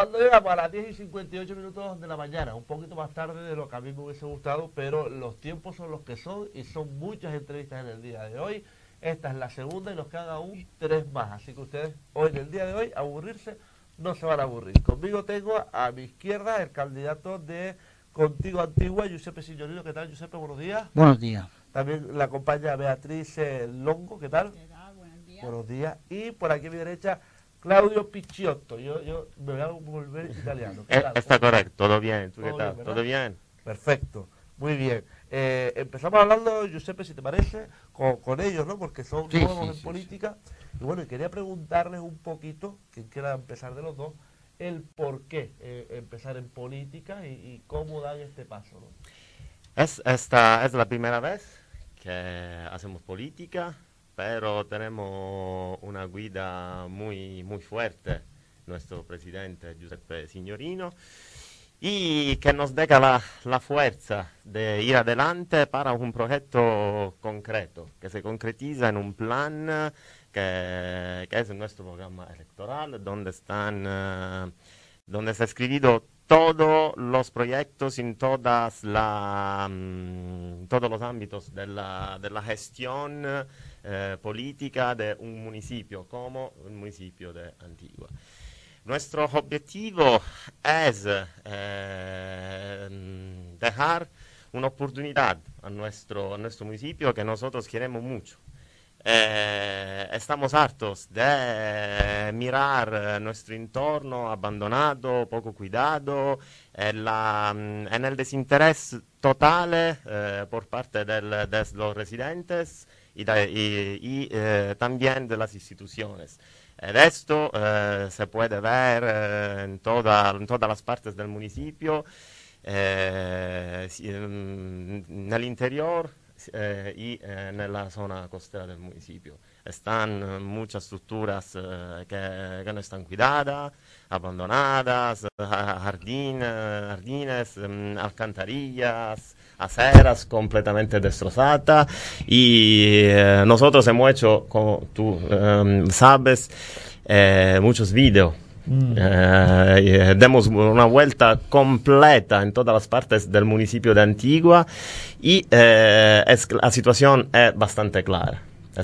Cuando llegamos a las 10:58 de la mañana, un poquito más tarde de lo que a mí me hubiese gustado, pero los tiempos son los que son y son muchas entrevistas en el día de hoy. Esta es la segunda y nos quedan aún 3 más, así que ustedes hoy, en el día de hoy, aburrirse no se van a aburrir. Conmigo tengo a mi izquierda el candidato de Contigo Antigua, Giuseppe Signorino. ¿Qué tal, Giuseppe? Buenos días. Buenos días. También la acompaña Beatriz Longo. ¿Qué tal? ¿Qué tal? Buenos días. Buenos días. Y por aquí a mi derecha, Claudio Picciotto. Yo me voy a volver italiano. ¿Qué tal? Está correcto, todo bien. ¿Tú qué Todo tal? bien, ¿Todo ¿verdad? bien? Perfecto, muy bien. Empezamos hablando, Giuseppe, si te parece, con ellos, ¿no? Porque son Sí, nuevos sí, en sí, política. Y bueno, y quería preguntarles un poquito, quien quiera empezar de los dos, el por qué empezar en política y cómo dan este paso, ¿no? Esta es la primera vez que hacemos política, pero tenemos una guida muy fuerte, nuestro presidente Giuseppe Signorino, y que nos deja la fuerza de ir adelante para un proyecto concreto, que se concretiza en un plan que es nuestro programa electoral, donde está escrito todos los proyectos en todos los ámbitos de la gestión política de un municipio, como el municipio de Antigua. Nuestro objetivo es dejar una oportunidad a nuestro municipio que nosotros queremos mucho. Estamos hartos de mirar nuestro entorno abandonado, poco cuidado, en el desinterés total por parte de los residentes y también de las instituciones. Esto se puede ver en todas las partes del municipio, en el interior y en la zona costera del municipio. Están muchas estructuras que no están cuidadas, abandonadas, jardines, alcantarillas, aceras completamente destrozadas, y nosotros hemos hecho, como tú sabes, muchos videos. Demos una vuelta completa en todas las partes del municipio de Antigua y la situación es bastante clara.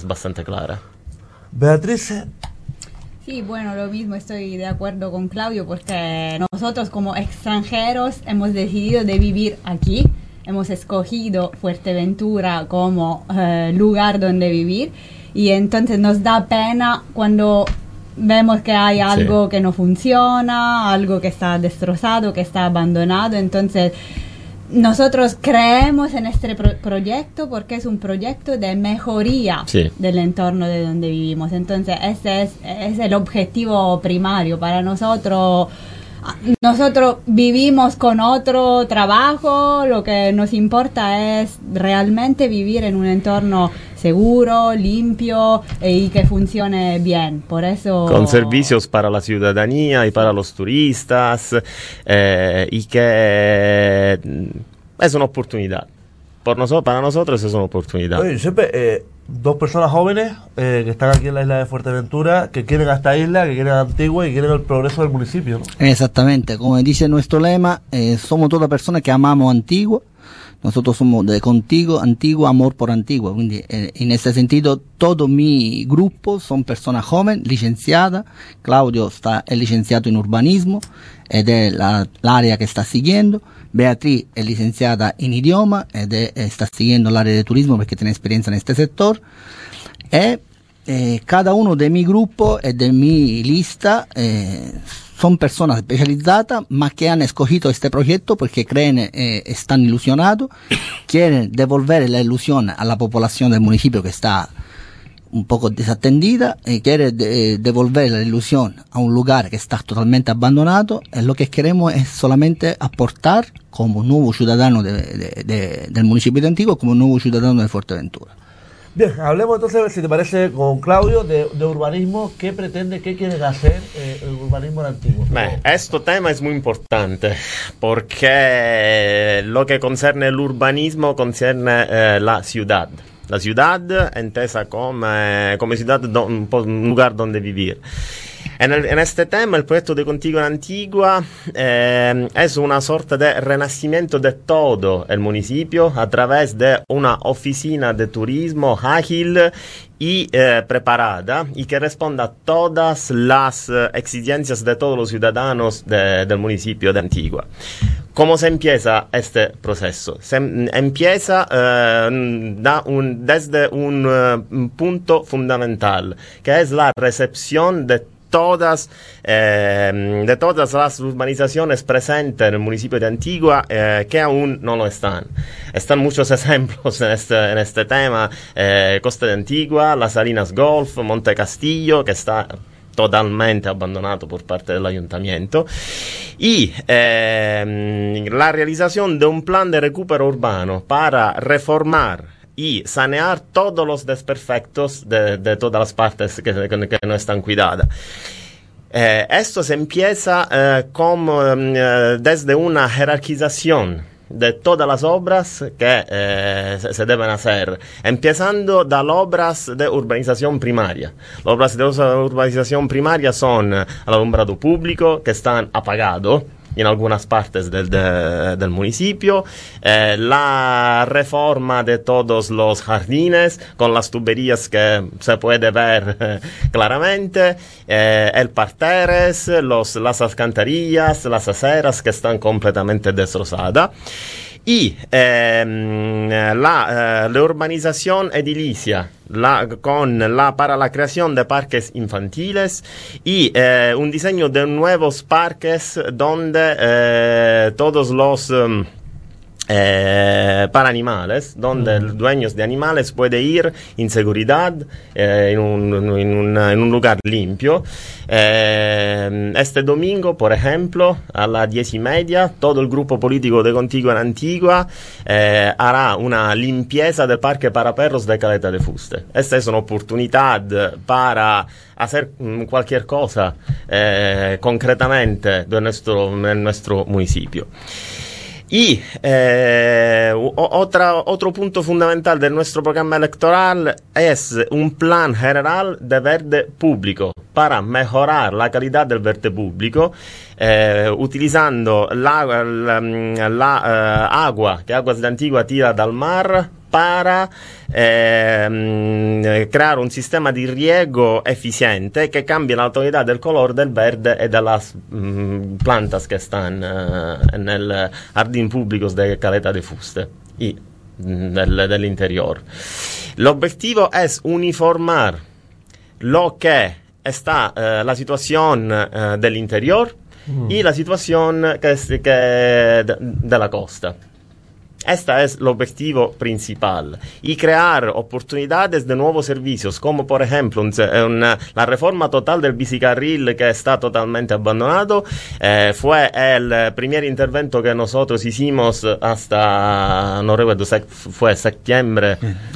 Beatriz. Sí, bueno, lo mismo, estoy de acuerdo con Claudio, porque nosotros como extranjeros hemos decidido de vivir aquí, hemos escogido Fuerteventura como lugar donde vivir, y entonces nos da pena cuando vemos que hay algo que no funciona, algo que está destrozado, que está abandonado. Entonces nosotros creemos en este proyecto porque es un proyecto de mejoría del entorno de donde vivimos. Entonces ese es el objetivo primario para nosotros. Nosotros vivimos con otro trabajo, lo que nos importa es realmente vivir en un entorno seguro, limpio y que funcione bien. Por eso, con servicios para la ciudadanía y para los turistas, y que es una oportunidad. Para nosotros es una oportunidad. Oye, siempre dos personas jóvenes que están aquí en la isla de Fuerteventura, que quieren a esta isla, que quieren a Antigua y quieren el progreso del municipio, ¿no? Exactamente, como dice nuestro lema, somos todas personas que amamos Antigua. Nosotros somos de Contigo, Antigua, amor por Antigua. Quindi, en ese sentido, todo mi grupo son personas jóvenes, licenciadas. Claudio es licenciado en urbanismo, es de l'area que está siguiendo. Beatriz es licenciada en idioma, está siguiendo el área de turismo porque tiene experiencia en este sector. Cada uno de mi grupo y de mi lista son personas especializadas, más que han escogido este proyecto porque creen, están ilusionados, quieren devolver la ilusión a la población del municipio que está un poco desatendida, quiere devolver la ilusión a un lugar que está totalmente abandonado. Lo que queremos es solamente aportar como nuevo ciudadano del municipio de Antigua, como nuevo ciudadano de Fuerteventura. Bien, hablemos entonces, si te parece, con Claudio de urbanismo. ¿Qué pretende, qué quieren hacer el urbanismo en Antigua? Este tema es muy importante porque lo que concierne el urbanismo concierne la ciudad. La ciudad entesa come ciudad, un lugar donde vivir. En este tema, el proyecto de Contigo en Antigua es una sorta de renacimiento de todo el municipio a través de una oficina de turismo ágil y preparada y que responda a todas las exigencias de todos los ciudadanos del municipio de Antigua. ¿Cómo se empieza este proceso? Se empieza desde un punto fundamental, que es la recepción de todas las urbanizaciones presentes en el municipio de Antigua que aún no lo están. Están muchos ejemplos en este tema, Costa de Antigua, Las Salinas Golf, Monte Castillo, que está totalmente abandonado por parte del ayuntamiento, y la realización de un plan de recupero urbano para reformar y sanear todos los desperfectos de todas las partes que no están cuidadas. Esto se empieza desde una jerarquización de todas las obras que se deben hacer, empezando de las obras de urbanización primaria. Las obras de urbanización primaria son el alumbrado público, que están apagados en algunas partes del municipio, la reforma de todos los jardines con las tuberías que se puede ver claramente, el parterres, las alcantarillas, las aceras que están completamente destrozadas. Y la urbanización edilicia para la creación de parques infantiles y un diseño de nuevos parques donde todos los para animales, donde los dueños de animales pueden ir en seguridad, en un lugar limpio. Este domingo, por ejemplo, a las 10:30, todo el grupo político de Contigo en Antigua hará una limpieza del parque para perros de Caleta de Fuste. Esta es una oportunidad para hacer cualquier cosa concretamente en nuestro municipio. Y otro punto fundamental de nuestro programa electoral es un plan general de verde público para mejorar la calidad del verde público, utilizando la agua que Aguas de Antigua tira del mar para crear un sistema de riego eficiente que cambie la tonalidad del color del verde y de las plantas que están en el jardín público de Caleta de Fuste y del interior. El objetivo es uniformar lo que está la situación del interior y la situación de la costa. Este es el objetivo principal, y crear oportunidades de nuevos servicios, como por ejemplo la reforma total del bicicarril, que está totalmente abandonado. Fue el primer intervento que nosotros hicimos hasta, no recuerdo, fue septiembre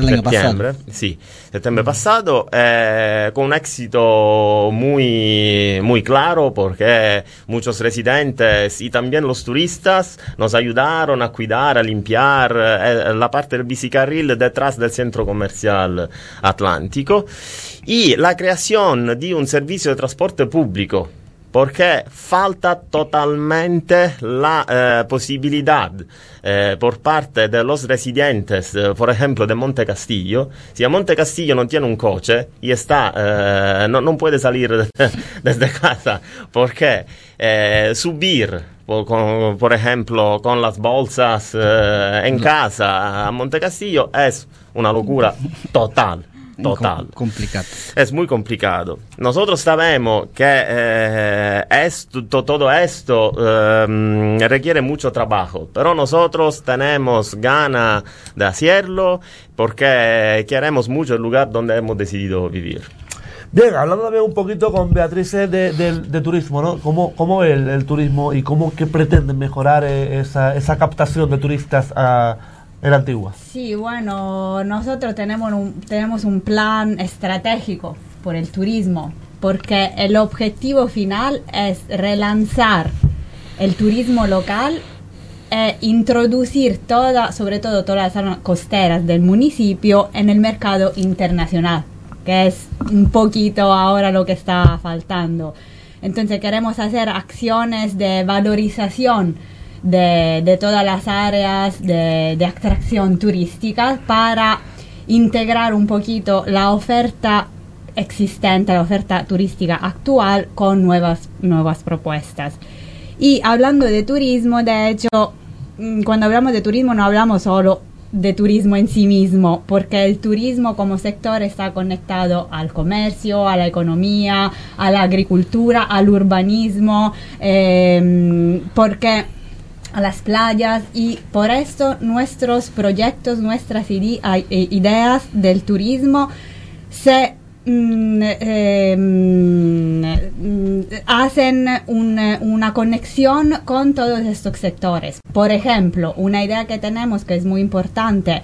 pasado, con un éxito muy claro, porque muchos residentes y también los turistas nos ayudaron a cuidar, a limpiar la parte del bicicarril detrás del centro comercial Atlántico, y la creación de un servicio de transporte público, porque falta totalmente la posibilidad por parte de los residentes, por ejemplo, de Monte Castillo. Si a Monte Castillo no tiene un coche y no puede salir desde casa, porque subir, por ejemplo, con las bolsas en casa a Monte Castillo es una locura total. Complicado. Es muy complicado. Nosotros sabemos que todo esto requiere mucho trabajo, pero nosotros tenemos ganas de hacerlo porque queremos mucho el lugar donde hemos decidido vivir. Bien, hablando también un poquito con Beatriz de turismo, ¿no? ¿Cómo ve el turismo y qué pretenden mejorar esa captación de turistas en Antigua? Sí, bueno, nosotros tenemos un plan estratégico por el turismo, porque el objetivo final es relanzar el turismo local e introducir sobre todo todas las zonas costeras del municipio en el mercado internacional. que es un poquito ahora lo que está faltando. Entonces queremos hacer acciones de valorización de todas las áreas de atracción turística para integrar un poquito la oferta existente, la oferta turística actual con nuevas propuestas. Y hablando de turismo, de hecho, cuando hablamos de turismo no hablamos solo de turismo en sí mismo, porque el turismo como sector está conectado al comercio, a la economía, a la agricultura, al urbanismo, porque a las playas, y por esto nuestros proyectos, nuestras ideas del turismo se hacen una conexión con todos estos sectores. Por ejemplo, una idea que tenemos que es muy importante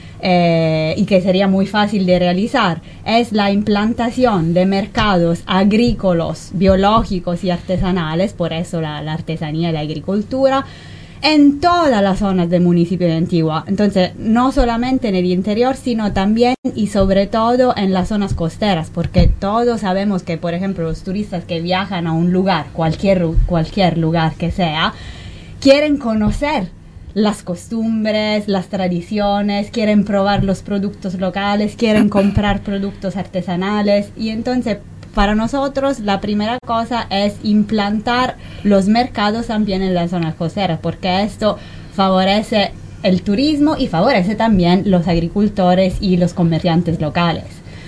y que sería muy fácil de realizar es la implantación de mercados agrícolas, biológicos y artesanales, por eso la artesanía y la agricultura, en todas las zonas del municipio de Antigua. Entonces, no solamente en el interior, sino también y sobre todo en las zonas costeras, porque todos sabemos que, por ejemplo, los turistas que viajan a un lugar, cualquier lugar que sea, quieren conocer las costumbres, las tradiciones, quieren probar los productos locales, quieren comprar productos artesanales, y entonces para nosotros la primera cosa es implantar los mercados también en las zonas costeras, porque esto favorece el turismo y favorece también los agricultores y los comerciantes locales.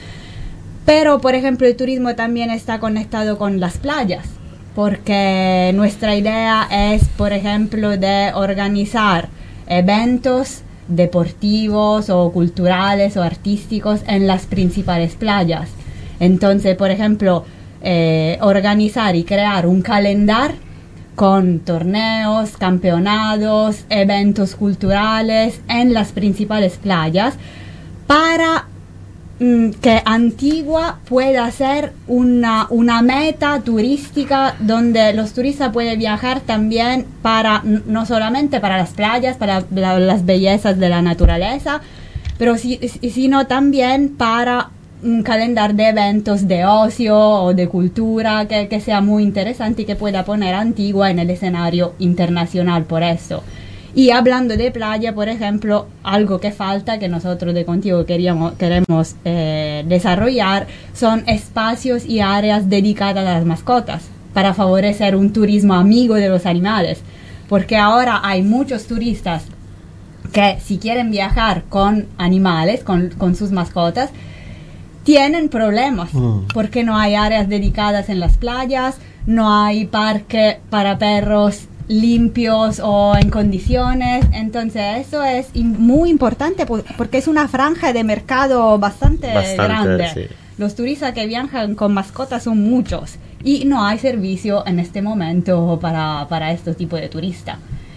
Pero, por ejemplo, el turismo también está conectado con las playas, porque nuestra idea es, por ejemplo, de organizar eventos deportivos o culturales o artísticos en las principales playas. Entonces, por ejemplo, organizar y crear un calendario con torneos, campeonatos, eventos culturales en las principales playas para que Antigua pueda ser una meta turística donde los turistas pueden viajar también para, no solamente para las playas, para las bellezas de la naturaleza, pero sino también para un calendario de eventos de ocio o de cultura que sea muy interesante y que pueda poner Antigua en el escenario internacional por eso. Y hablando de playa, por ejemplo, algo que falta, que nosotros de Contigo queremos desarrollar, son espacios y áreas dedicadas a las mascotas para favorecer un turismo amigo de los animales, porque ahora hay muchos turistas que si quieren viajar con animales, con sus mascotas, tienen problemas porque no hay áreas dedicadas en las playas, no hay parque para perros limpios o en condiciones. Entonces eso es muy importante porque es una franja de mercado bastante grande. Sí. Los turistas que viajan con mascotas son muchos y no hay servicio en este momento para este tipo de turistas.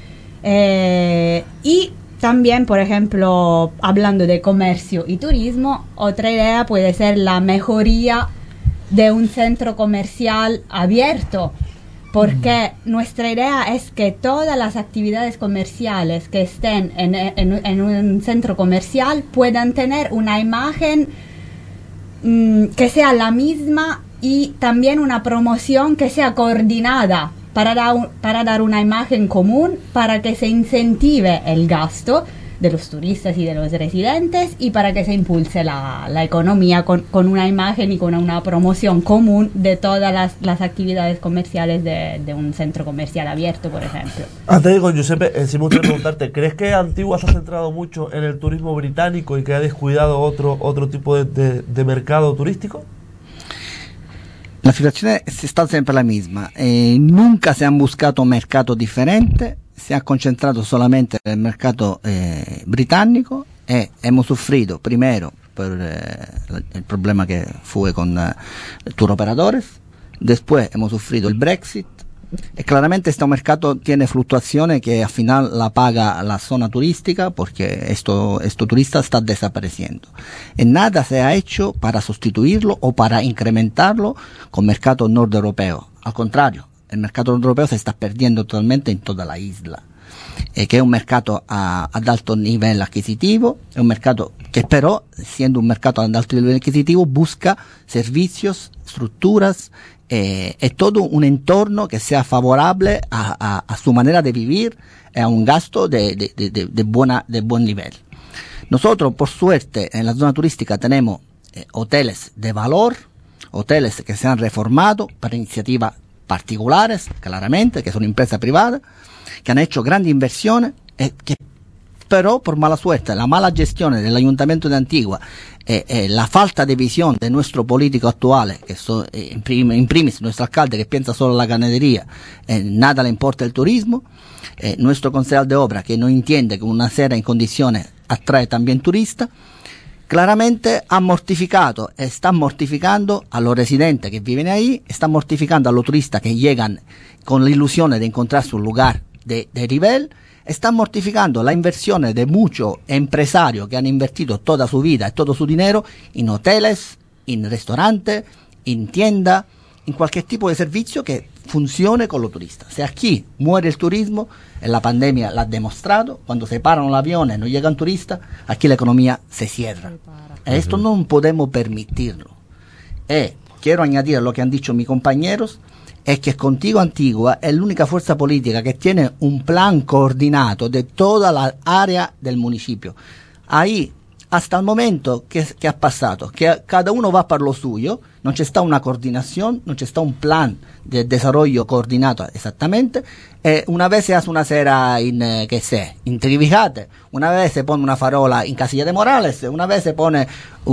Y también, por ejemplo, hablando de comercio y turismo, otra idea puede ser la mejoría de un centro comercial abierto, porque nuestra idea es que todas las actividades comerciales que estén en un centro comercial puedan tener una imagen que sea la misma y también una promoción que sea coordinada para dar una imagen común, para que se incentive el gasto de los turistas y de los residentes y para que se impulse la economía con una imagen y con una promoción común de todas las actividades comerciales de un centro comercial abierto, por ejemplo. Antes de con Giuseppe, sí me gustaría preguntarte, ¿crees que Antigua se ha centrado mucho en el turismo británico y que ha descuidado otro tipo de mercado turístico? La situazione è stata sempre la misma, nunca si hanno buscato mercato differente, si è concentrato solamente nel mercato britannico e hemos sufrido primero por el problema que fue con tour operadores, después hemos sufrido el Brexit y claramente este mercado tiene fluctuaciones que al final la paga la zona turística porque esto turista está desapareciendo. Y nada se ha hecho para sustituirlo o para incrementarlo con mercado nord europeo. Al contrario, el mercado nord europeo se está perdiendo totalmente en toda la isla. che è un mercato ad alto livello acquisitivo, è un mercato che però, essendo un mercato ad alto livello acquisitivo, busca servicios, estructuras, es todo un entorno que sea favorable a su manera de vivir, a un gasto de buen nivel. Nosotros, por suerte, en la zona turística tenemos hoteles de valor, hoteles que se han reformado para iniciativas particulares, claramente, que son empresas privadas, que han hecho grandes inversiones, que pero por mala suerte, la mala gestión del Ayuntamiento de Antigua, la falta de visión de nuestro político actual, que son in primis nuestro alcalde que piensa solo en la ganadería, nada le importa el turismo, nuestro concejal de obra que no entiende que una acera en condiciones atrae también turistas, claramente ha mortificado, está mortificando a los residentes que viven ahí, está mortificando a los turistas que llegan con la ilusión de encontrarse un lugar de nivel, está mortificando la inversión de muchos empresarios que han invertido toda su vida y todo su dinero en hoteles, en restaurantes, en tiendas, en cualquier tipo de servicio que funcione con los turistas. Si aquí muere el turismo, en la pandemia lo ha demostrado, cuando se paran los aviones y no llegan turistas, aquí la economía se cierra. Esto no podemos permitirlo. Quiero añadir lo que han dicho mis compañeros, es que Contigo Antigua es la única fuerza política que tiene un plan coordinado de toda la área del municipio. Ahí, hasta el momento que ha pasado, que cada uno va por lo suyo, no c'è sta una coordinación, no c'è sta un plan de desarrollo coordinado exactamente. Una vez se hace una acera en Trivijate, una vez se pone una farola en Casilla de Morales, una vez se pone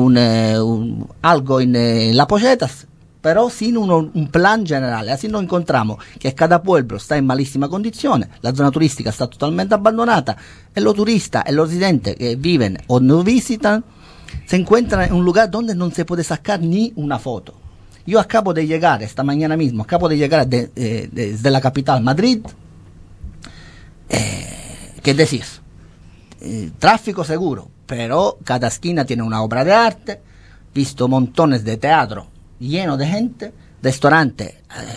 algo en La Pochetas, pero sin un plan generale. Así nos encontramos que cada pueblo está en malísima condición, la zona turística está totalmente abandonada, y los turistas y los residentes que viven o no visitan se encuentran en un lugar donde no se puede sacar ni una foto. Yo acabo de llegar, esta mañana mismo, desde la capital, Madrid. ¿Qué decir? Tráfico seguro, pero cada esquina tiene una obra de arte, visto montones de teatro lleno de gente, restaurantes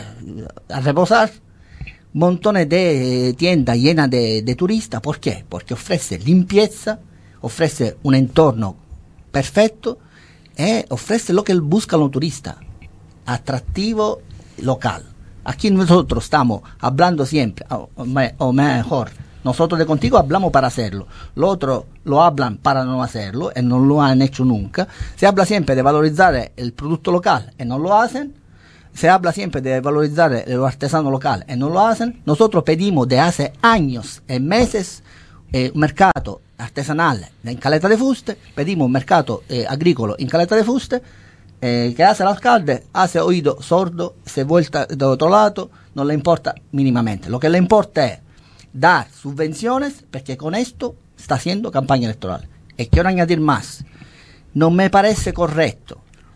a reposar, montones de tiendas llenas de turistas. ¿Por qué? Porque ofrece limpieza, ofrece un entorno perfecto y ofrece lo que buscan los turistas, atractivo local. Aquí nosotros estamos hablando siempre, o mejor, nosotros de Contigo hablamos para hacerlo, los otros lo hablan para no hacerlo y no lo han hecho nunca. Se habla siempre de valorizar el producto local y no lo hacen. Se habla siempre de valorizar el artesano local y no lo hacen. Nosotros pedimos de hace años y meses un mercado artesanal en Caleta de Fuste, pedimos un mercado agrícola en Caleta de Fuste. Que hace el alcalde, hace oído sordo, se vuelta de otro lado, no le importa mínimamente. Lo que le importa es dar subvenciones, porque con esto está haciendo campaña electoral. Y quiero añadir más, no me parece correcto,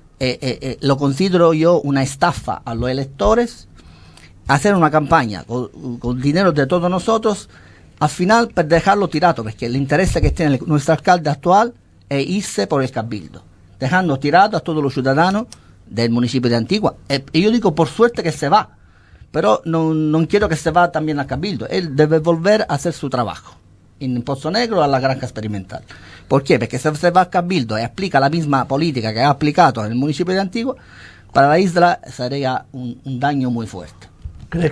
lo considero yo una estafa a los electores, hacer una campaña con dinero de todos nosotros, al final per dejarlo tirado, porque el interés que tiene nuestro alcalde actual es irse por el cabildo, dejando tirado a todos los ciudadanos del municipio de Antigua. Y yo digo, por suerte que se va, pero no quiero que se va también al cabildo. Él debe volver a hacer su trabajo en Pozo Negro, a la granja experimental. ¿Por qué? Porque si se va al cabildo y aplica la misma política que ha aplicado en el municipio de Antigua, para la isla sería un daño muy fuerte. ¿Crees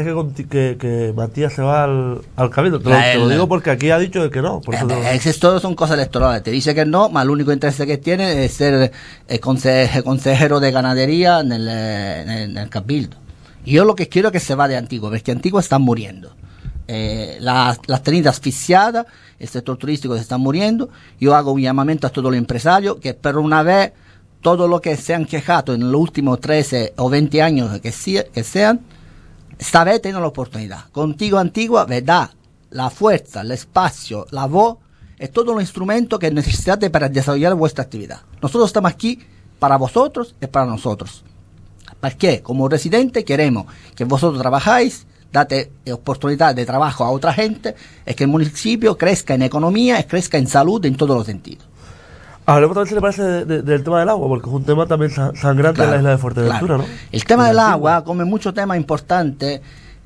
que Matías se va al cabildo? Te lo digo porque aquí ha dicho que no. Por eso todo son cosas electorales. Te dice que no, más el único interés que tiene es ser consejero de ganadería en el cabildo. Yo lo que quiero es que se va de Antigua, porque Antigua está muriendo. Las tenidas asfixiadas, el sector turístico se está muriendo. Yo hago un llamamiento a todos los empresarios que por una vez, todo lo que se han quejado en los últimos 13 o 20 años que sean, esta vez tienen la oportunidad. Contigo Antigua ve da la fuerza, el espacio, la voz, es todo los instrumentos que necesitate para desarrollar vuestra actividad. Nosotros estamos aquí para vosotros y para nosotros. Porque como residentes queremos que vosotros trabajáis, date oportunidad de trabajo a otra gente, y que el municipio crezca en economía y crezca en salud en todos los sentidos. Hablemos también, si le parece, del tema del agua, porque es un tema también sangrante en la isla de Fuerteventura, ¿no? El tema del agua, como muchos temas importantes,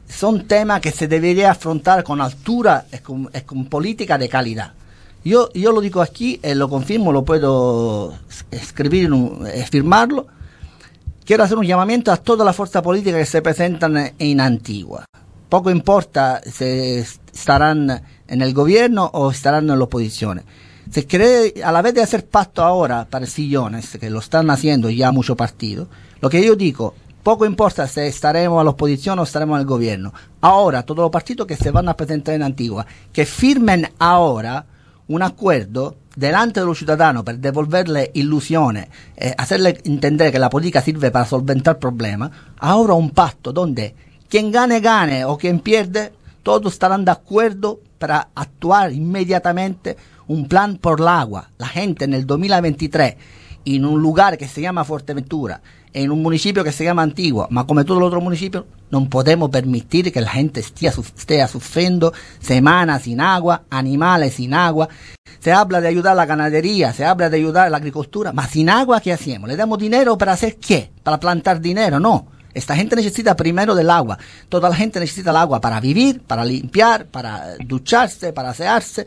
son temas que se debería afrontar con altura y con política de calidad. Yo lo digo aquí, lo confirmo, lo puedo escribir, firmarlo. Quiero hacer un llamamiento a todas las fuerzas políticas que se presentan en Antigua. Poco importa si estarán en el gobierno o estarán en la oposición. Se cree, a la vez de hacer pacto ahora para sillones, que lo están haciendo ya muchos partidos, lo que yo digo, poco importa si estaremos a la oposición o estaremos en el gobierno. Ahora, todos los partidos que se van a presentar en Antigua, que firmen ahora un acuerdo delante de los ciudadanos per devolverle ilusiones, hacerle entender que la política sirve para solventar problemas. Ahora un pacto donde quien gane o quien pierde, todos estarán de acuerdo para actuar inmediatamente un plan por el agua. La gente en el 2023, en un lugar que se llama Fuerteventura, en un municipio que se llama Antigua, ma come todos los otros municipios, no podemos permitir que la gente esté sufriendo semanas sin agua, animales sin agua. Se habla de ayudar a la ganadería, se habla de ayudar a la agricultura, ma sin agua, ¿qué hacemos? ¿Le damos dinero para hacer qué? ¿Para plantar dinero? No. Esta gente necesita primero del agua. Toda la gente necesita el agua para vivir, para limpiar, para ducharse, para asearse.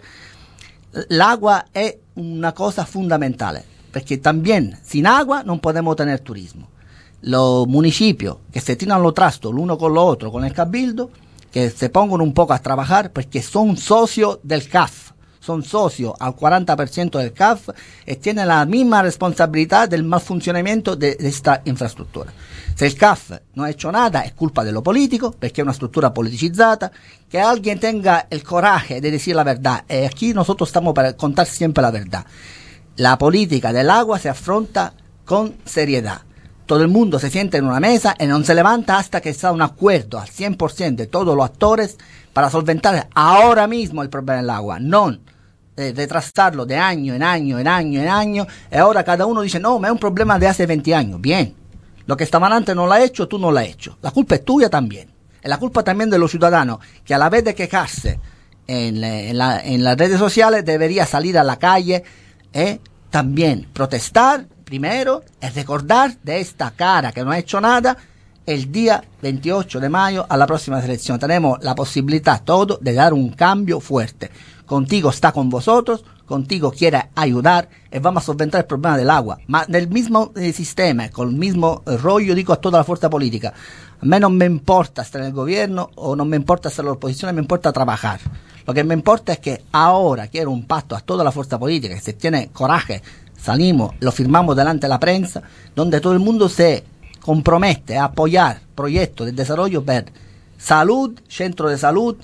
El agua es una cosa fundamental, porque también sin agua no podemos tener turismo. Los municipios que se tiran los trastos l'uno con lo otro, con el cabildo, que se pongan un poco a trabajar porque son socios del CAF, son socios al 40% del CAF y tienen la misma responsabilidad del mal funcionamiento de esta infraestructura. Si el CAF no ha hecho nada es culpa de lo político, porque es una estructura politicizzata, que alguien tenga el coraje de decir la verdad, y aquí nosotros estamos para contar siempre la verdad. La política del agua se afronta con seriedad. Todo el mundo se sienta en una mesa y no se levanta hasta que está un acuerdo al 100% de todos los actores para solventar ahora mismo el problema del agua, no retrasarlo de año en año, y ahora cada uno dice, no, ma es un problema de hace 20 años. Bien, lo que estaban antes no lo ha hecho, tú no lo has hecho. La culpa es tuya también. Es la culpa también de los ciudadanos, que a la vez de quejarse en las redes sociales, debería salir a la calle también protestar primero, es recordar de esta cara que no ha hecho nada el día 28 de mayo a la próxima elección. Tenemos la posibilidad todo de dar un cambio fuerte. Contigo está con vosotros, contigo quiere ayudar y vamos a solventar el problema del agua. Ma nel mismo sistema, con el mismo rollo, digo a toda la fuerza política, a mí no me importa estar en el gobierno o no me importa estar en la oposición, me importa trabajar. Lo que me importa es que ahora quiero un pacto a toda la fuerza política, que se tiene coraje, salimos, lo firmamos delante de la prensa, donde todo el mundo se compromete a apoyar proyectos de desarrollo per salud, centro de salud,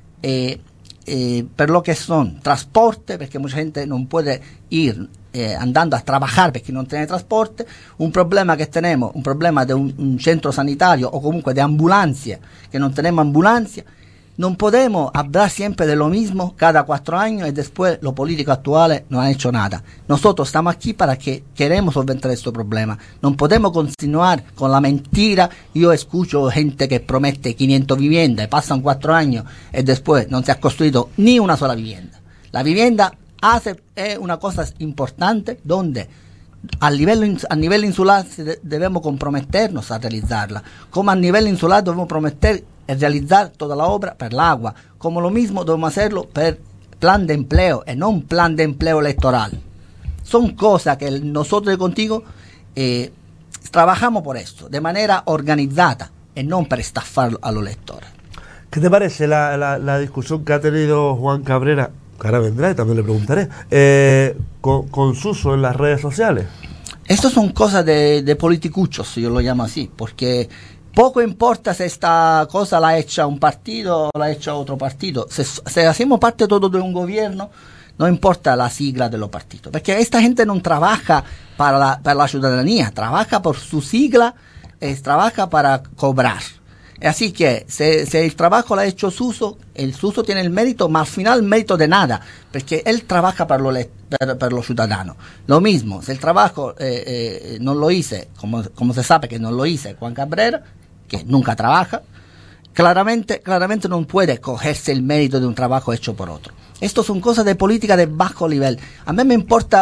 per lo que son trasporte, perché mucha gente non può ir andando a trabajar perché non tiene trasporte, un problema che tenemos, un problema de un centro sanitario o comunque de ambulancia, que non tenemos ambulancia. No podemos hablar siempre de lo mismo cada 4 años y después los políticos actuales no han hecho nada. Nosotros estamos aquí para que queremos solventar este problema. No podemos continuar con la mentira. Yo escucho gente que promete 500 viviendas y pasan 4 años y después no se ha construido ni una sola vivienda. La vivienda es una cosa importante donde a nivel insular debemos comprometernos a realizarla. Como a nivel insular debemos prometer realizar toda la obra per l'agua, como lo mismo debemos hacerlo per plan de empleo y no un plan de empleo electoral. Son cosas que nosotros contigo trabajamos por esto, de manera organizada y no para estafar a los lectores. ¿Qué te parece la discusión que ha tenido Juan Cabrera, que ahora vendrá y también le preguntaré, con Suso en las redes sociales? Estas son cosas de politicuchos, yo lo llamo así, porque poco importa si esta cosa la ha hecho un partido o la ha hecho otro partido. Si hacemos parte todo de un gobierno, no importa la sigla de los partidos. Porque esta gente no trabaja para la ciudadanía, trabaja por su sigla, trabaja para cobrar. Así que si el trabajo lo ha hecho Suso, el Suso tiene el mérito, pero al final el mérito de nada, porque él trabaja para los ciudadanos. Lo mismo, si el trabajo no lo hice, como se sabe que no lo hice Juan Cabrera, que nunca trabaja, claramente no puede cogerse el mérito de un trabajo hecho por otro. Esto son cosas de política de bajo nivel. A mí me importa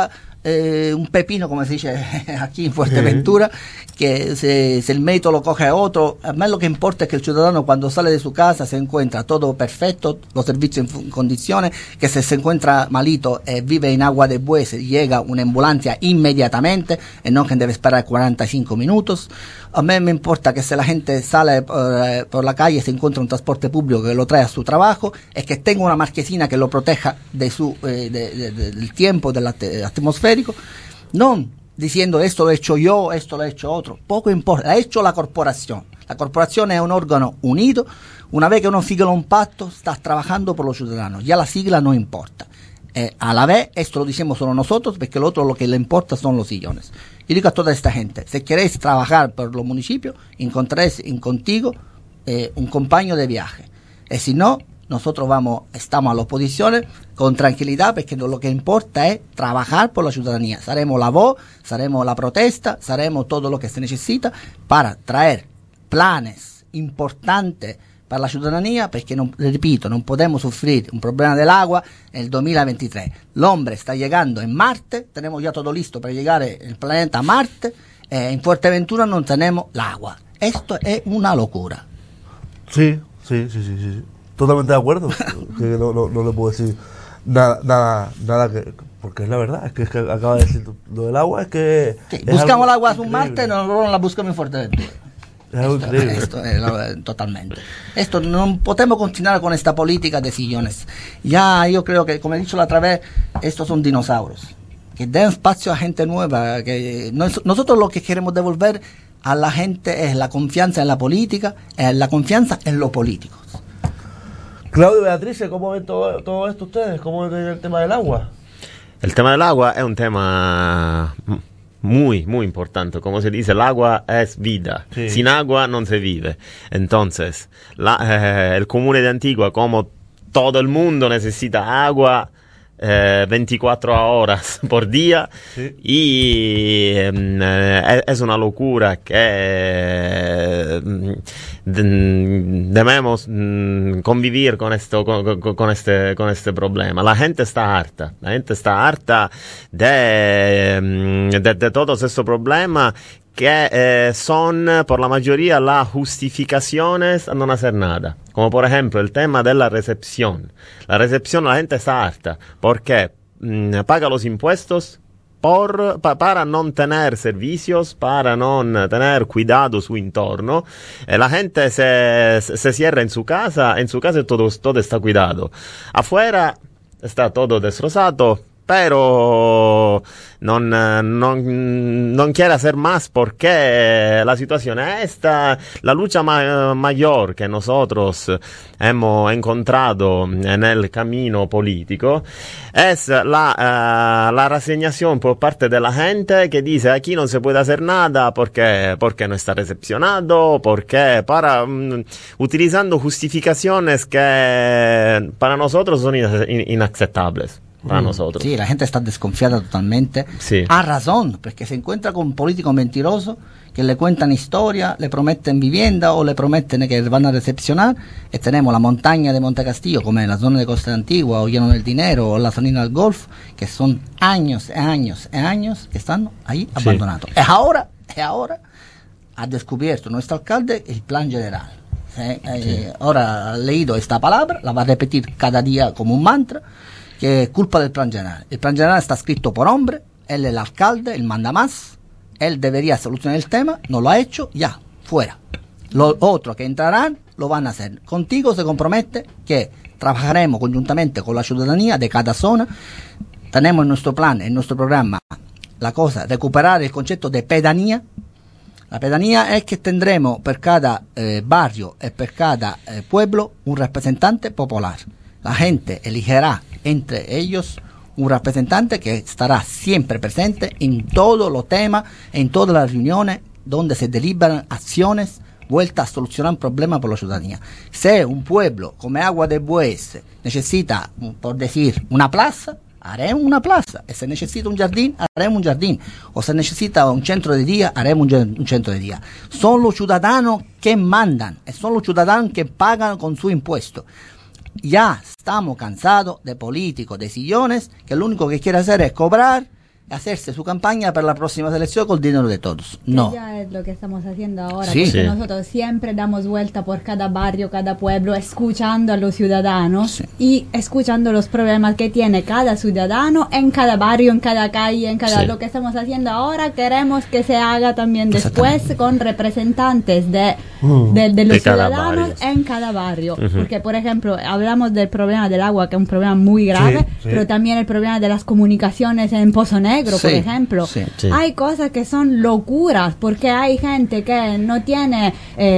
un pepino, como se dice aquí en Fuerteventura, que si el médico lo coge a otro, a mí lo que importa es que el ciudadano cuando sale de su casa se encuentra todo perfecto, los servicios en condiciones, que si se encuentra malito, vive en Agua de Bueyes, llega una ambulancia inmediatamente, y no que debe esperar 45 minutos. A mí me importa que si la gente sale por la calle, se encuentra un transporte público que lo trae a su trabajo, es que tenga una marquesina que lo proteja de del tiempo, del atmosférico, no diciendo esto lo he hecho yo, esto lo he hecho otro, poco importa, lo ha hecho la corporación. La corporación es un órgano unido, una vez que uno sigla un pacto, estás trabajando por los ciudadanos, ya la sigla no importa. A la vez, esto lo decimos solo nosotros, porque lo otro lo que le importa son los sillones. Yo digo a toda esta gente, si queréis trabajar por los municipios, encontréis contigo un compañero de viaje. Y si no, nosotros estamos a la oposición con tranquilidad, porque lo que importa es trabajar por la ciudadanía. Saremo la voz, saremo la protesta, saremo todo lo que se necesita para traer planes importantes para la ciudadanía, porque, repito, no podemos sufrir un problema del agua en el 2023. El hombre está llegando en Marte, tenemos ya todo listo para llegar al planeta Marte, en Fuerteventura no tenemos el agua. Esto es una locura. Sí. Totalmente de acuerdo. Que no le puedo decir nada que, porque es la verdad, es que acaba de decir lo del agua, es que... Sí, buscamos el agua en un Marte, nosotros la buscamos en Fuerteventura. Esto es totalmente. Esto no podemos continuar con esta política de sillones. Ya yo creo que, como he dicho la otra vez, estos son dinosaurios. Que den espacio a gente nueva. Que nosotros lo que queremos devolver a la gente es la confianza en la política, la confianza en los políticos. Claudio, Beatriz, ¿cómo ven todo esto ustedes? ¿Cómo ven el tema del agua? El tema del agua es un tema muy, muy importante. Como se dice, el agua es vida. Sí. Sin agua no se vive. Entonces, el comune de Antigua, como todo el mundo, necesita agua 24 horas por día. Sí. Y es una locura que debemos convivir con este problema. La gente está harta de todos estos problemas que son por la mayoría las justificaciones a no hacer nada. Como por ejemplo el tema de la recepción. La gente está harta porque paga los impuestos para no tener servicios, para no tener cuidado su entorno. La gente se cierra en su casa todo está cuidado. Afuera está todo destrozado, pero no quiere hacer más porque la situación es esta. La lucha mayor que nosotros hemos encontrado en el camino político es la resignación por parte de la gente que dice aquí no se puede hacer nada porque no está recepcionado, porque utilizando justificaciones que para nosotros son inaceptables. Para nosotros. Sí, la gente está desconfiada totalmente. Sí. A razón, porque se encuentra con políticos mentirosos que le cuentan historia, le prometen vivienda o le prometen que van a recepcionar. Y tenemos la montaña de Montecastillo, como en la zona de Costa Antigua, o Lleno del Dinero, o la zona del Golf, que son años que están ahí abandonados. Sí. Es ahora ha descubierto nuestro alcalde el plan general. Sí. Ahora ha leído esta palabra, la va a repetir cada día como un mantra, que es culpa del plan general. El plan general está escrito por hombre, él es el alcalde, él manda más, él debería solucionar el tema, no lo ha hecho, ya, fuera. Los otros que entrarán lo van a hacer. Contigo se compromete que trabajaremos conjuntamente con la ciudadanía de cada zona. Tenemos en nuestro plan, en nuestro programa, la cosa, recuperar el concepto de pedanía. La pedanía es que tendremos per cada barrio y per cada pueblo un representante popular. La gente elegirá entre ellos un representante que estará siempre presente en todos los temas, en todas las reuniones donde se deliberan acciones vueltas a solucionar problemas por la ciudadanía. Si un pueblo como Agua de Bueyes necesita, por decir, una plaza, haremos una plaza. Y si necesita un jardín, haremos un jardín. O si necesita un centro de día, haremos un centro de día. Son los ciudadanos que mandan, son los ciudadanos que pagan con su impuesto. Ya estamos cansados de políticos, de sillones, que lo único que quieren hacer es cobrar, hacerse su campaña para la próxima elección con el dinero de todos. No. Ya es lo que estamos haciendo ahora, Sí. porque Sí. nosotros siempre damos vuelta por cada barrio, cada pueblo, escuchando a los ciudadanos y escuchando los problemas que tiene cada ciudadano en cada barrio, en cada calle, en cada... Sí. Lo que estamos haciendo ahora queremos que se haga también después con representantes de los De cada ciudadanos barrio. en cada barrio. Porque, por ejemplo, hablamos del problema del agua, que es un problema muy grave, Sí, sí. pero también el problema de las comunicaciones en Pozo Negro, por Sí, ejemplo. sí. Sí. Hay cosas que son locuras, porque hay gente que no tiene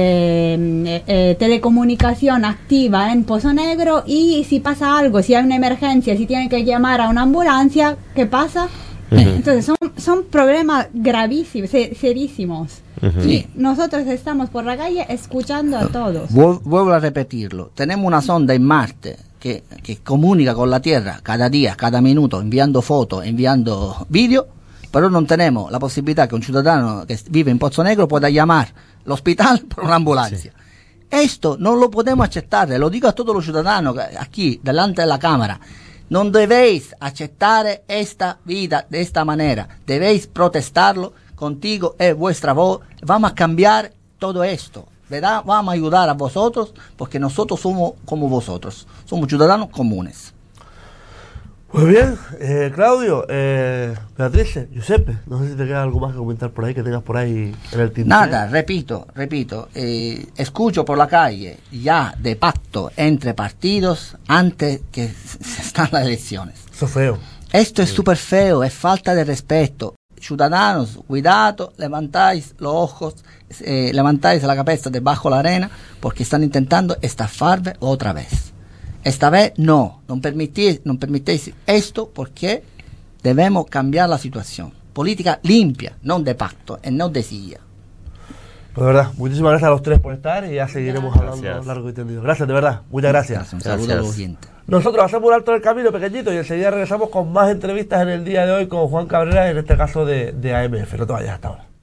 telecomunicación activa en Pozo Negro, y si pasa algo, si hay una emergencia, si tienen que llamar a una ambulancia, ¿qué pasa? Entonces son problemas gravísimos, serísimos. Sí. Nosotros estamos por la calle escuchando a todos. Vuelvo a repetirlo. Tenemos una sonda en Marte que comunica con la Tierra cada día, cada minuto, enviando fotos, enviando vídeos, pero no tenemos la posibilidad que un ciudadano que vive en Pozo Negro pueda llamar al hospital por una ambulancia. Esto no lo podemos aceptar, lo digo a todos los ciudadanos aquí, delante de la Cámara. No debéis aceptar esta vida de esta manera, debéis protestarlo, contigo es vuestra voz, vamos a cambiar todo esto, ¿verdad? Vamos a ayudar a vosotros, porque nosotros somos como vosotros, somos ciudadanos comunes. Pues bien, Claudio, Beatriz, Giuseppe, no sé si te queda algo más que comentar por ahí, que tengas por ahí en el tintero. Nada, repito, escucho por la calle ya de pacto entre partidos antes que están las elecciones. Eso es feo. Esto es súper feo, es falta de respeto. Ciudadanos, cuidado, levantáis los ojos, levantáis la cabeza debajo de la arena, porque están intentando estafarme otra vez. Esta vez no permitéis esto, porque debemos cambiar la situación. Política limpia, no de pacto, no de silla. Pues de verdad, muchísimas gracias a los tres por estar, y ya seguiremos hablando Gracias. largo y tendido. Gracias, de verdad, muchas gracias. Un saludo a los Gracias. oyentes. Nosotros hacemos un alto en el camino pequeñito y enseguida regresamos con más entrevistas en el día de hoy con Juan Cabrera, en este caso de AMF. No te vayas hasta ahora.